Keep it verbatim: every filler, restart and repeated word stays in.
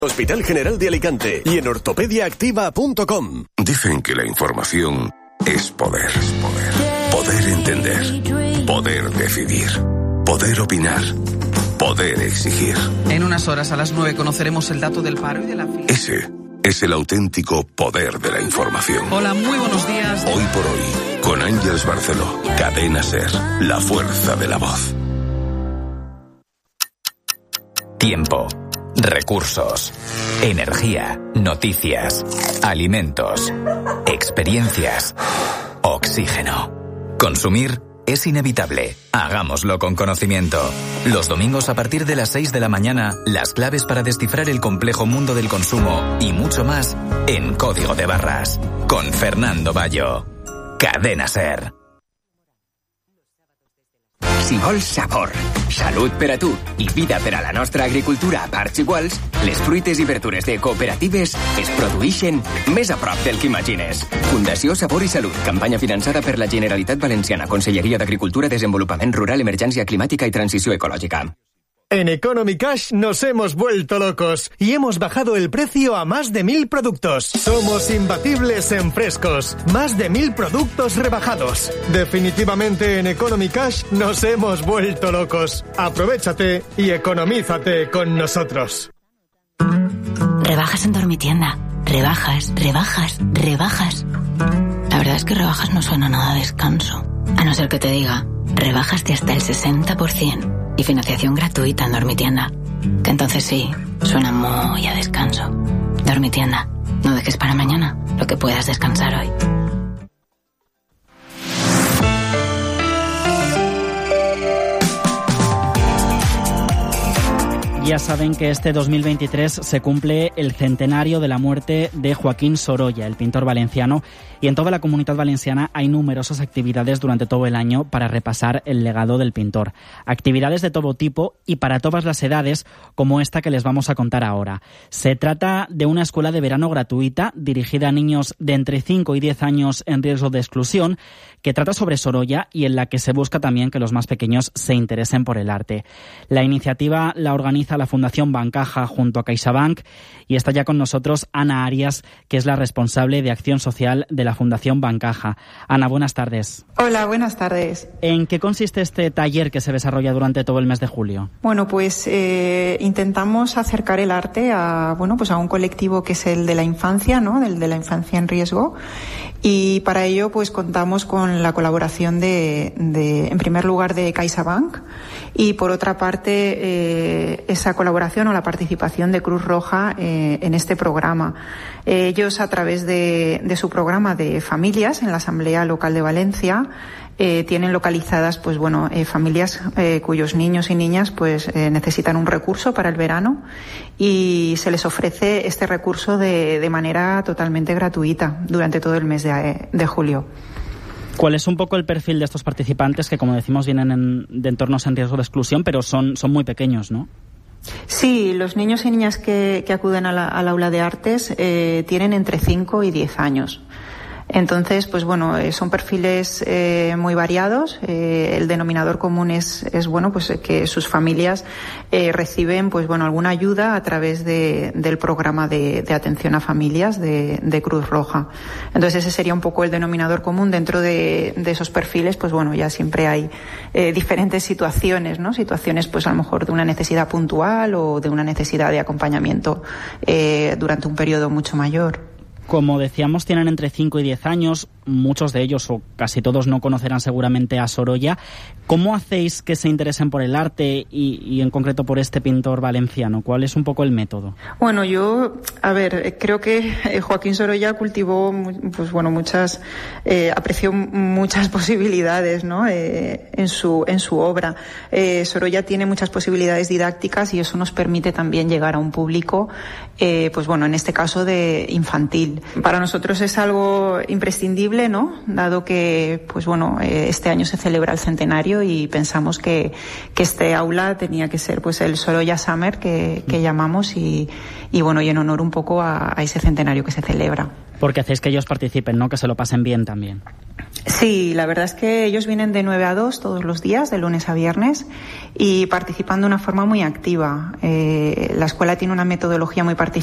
Hospital General de Alicante y en ortopedia activa punto com. Dicen que la información es poder. Es poder. Poder entender. Poder decidir. Poder opinar. Poder exigir. En unas horas, a las nueve, conoceremos el dato del paro y de la fila. Ese es el auténtico poder de la información. Hola, muy buenos días. Hoy por hoy, con Ángeles Barceló. Cadena SER. La fuerza de la voz. Tiempo. Recursos, energía, noticias, alimentos, experiencias, oxígeno. Consumir es inevitable. Hagámoslo con conocimiento. Los domingos a partir de las seis de la mañana, las claves para descifrar el complejo mundo del consumo y mucho más en Código de Barras. Con Fernando Bayo. Cadena SER. Si vols sabor, salut per a tu i vida per a la nostra agricultura a parts iguals, les fruites i verdures de cooperatives es produeixen més a prop del que imagines. Fundació Sabor i Salut, campanya finançada per la Generalitat Valenciana, Conselleria d'Agricultura, Desenvolupament Rural, Emergència Climàtica i Transició Ecològica. En Economy Cash nos hemos vuelto locos y hemos bajado el precio a más de mil productos. Somos imbatibles en frescos. Más de mil productos rebajados. Definitivamente en Economy Cash nos hemos vuelto locos. Aprovéchate y economízate con nosotros. Rebajas en Dormitienda. Rebajas, rebajas, rebajas. La verdad es que rebajas no suena nada a descanso. A no ser que te diga, rebajas de hasta el sesenta por ciento. Y financiación gratuita en Dormitienda. Que entonces sí, suena muy a descanso. Dormitienda, no dejes para mañana lo que puedas descansar hoy. Ya saben que este dos mil veintitrés se cumple el centenario de la muerte de Joaquín Sorolla, el pintor valenciano, y en toda la Comunidad Valenciana hay numerosas actividades durante todo el año para repasar el legado del pintor. Actividades de todo tipo y para todas las edades, como esta que les vamos a contar ahora. Se trata de una escuela de verano gratuita dirigida a niños de entre cinco y diez años en riesgo de exclusión, que trata sobre Sorolla y en la que se busca también que los más pequeños se interesen por el arte. La iniciativa la organiza la Fundación Bancaja junto a CaixaBank y está ya con nosotros Ana Arias, que es la responsable de acción social de la Fundación Bancaja. Ana, buenas tardes. Hola, buenas tardes. ¿En qué consiste este taller que se desarrolla durante todo el mes de julio? Bueno, pues eh, intentamos acercar el arte a, bueno, pues a un colectivo que es el de la infancia, ¿no? El de la infancia en riesgo. Y para ello, pues contamos con la colaboración de, de en primer lugar, de CaixaBank y, por otra parte, eh, esa colaboración o la participación de Cruz Roja eh, en este programa. Eh, ellos, a través de, de su programa de familias en la Asamblea Local de Valencia, Eh, tienen localizadas, pues bueno, eh, familias eh, cuyos niños y niñas pues eh, necesitan un recurso para el verano y se les ofrece este recurso de, de manera totalmente gratuita durante todo el mes de, de julio. ¿Cuál es un poco el perfil de estos participantes que, como decimos, vienen en, de entornos en riesgo de exclusión, pero son, son muy pequeños, ¿no? Sí, los niños y niñas que, que acuden a la, al aula de artes eh, tienen entre cinco y diez años. Entonces, pues bueno, eh, son perfiles eh, muy variados. Eh, el denominador común es, es bueno, pues que sus familias eh, reciben, pues bueno, alguna ayuda a través de, del programa de, de atención a familias de, de Cruz Roja. Entonces, ese sería un poco el denominador común. Dentro de, de esos perfiles, pues bueno, ya siempre hay eh, diferentes situaciones, ¿no? Situaciones, pues a lo mejor de una necesidad puntual o de una necesidad de acompañamiento eh, durante un periodo mucho mayor. Como decíamos, tienen entre cinco y diez años, muchos de ellos o casi todos no conocerán seguramente a Sorolla. ¿Cómo hacéis que se interesen por el arte y, y en concreto por este pintor valenciano? ¿Cuál es un poco el método? Bueno, yo, a ver, creo que Joaquín Sorolla cultivó, pues bueno, muchas, eh, apreció muchas posibilidades, ¿no? Eh, en su, en su obra. Eh, Sorolla tiene muchas posibilidades didácticas y eso nos permite también llegar a un público, eh, pues bueno, en este caso de infantil. Para nosotros es algo imprescindible imprescindible, ¿no? Dado que, pues bueno, eh, este año se celebra el centenario y pensamos que, que este aula tenía que ser, pues, el Sorolla Summer que, que llamamos y, y bueno, y en honor un poco a, a ese centenario que se celebra. Porque hacéis que ellos participen, ¿no? Que se lo pasen bien también. Sí, la verdad es que ellos vienen de nueve a dos todos los días, de lunes a viernes, y participan de una forma muy activa. Eh, la escuela tiene una metodología muy particular